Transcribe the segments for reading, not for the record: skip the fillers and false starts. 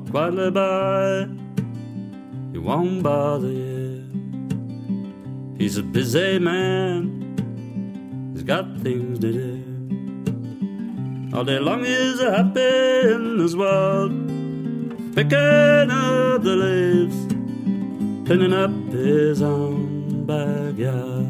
quietly by. He won't bother you. He's a busy man. He's got things to do. All day long he's happy in his world, picking up the leaves, cleaning up his own backyard.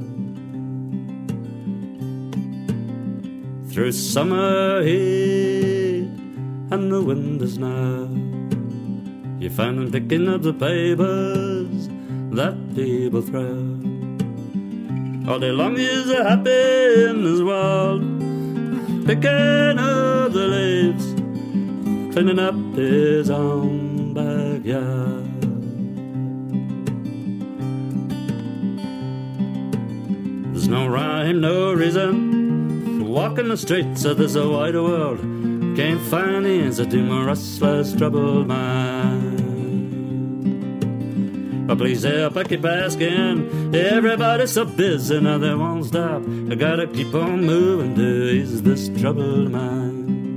Through summer heat and the winter snow, you find him picking up the papers that people throw. All day long he's happy in his world, picking up the leaves, cleaning up his own backyard. There's no rhyme, no reason, walking the streets of this wider world, can't find the answer to my restless, troubled mind. But please help, I keep asking, everybody's so busy now they won't stop. I gotta keep on moving to ease this troubled mind.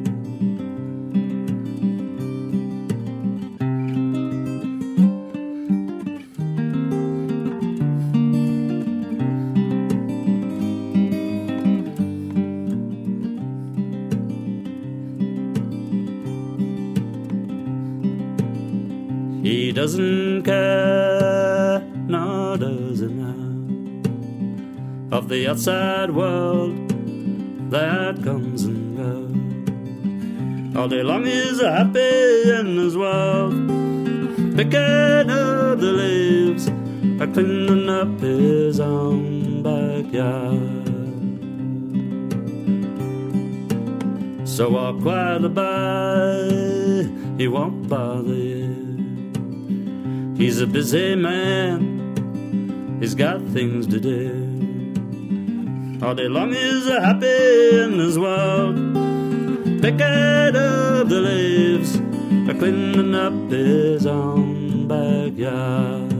He doesn't care, nor does he now, of the outside world that comes and goes. All day long he's happy in his world, picking up the leaves, or cleaning up his own backyard. So walk quietly by, he won't bother you. He's a busy man, he's got things to do. All day long he's happy in his world, picking up the leaves, or cleaning up his own backyard.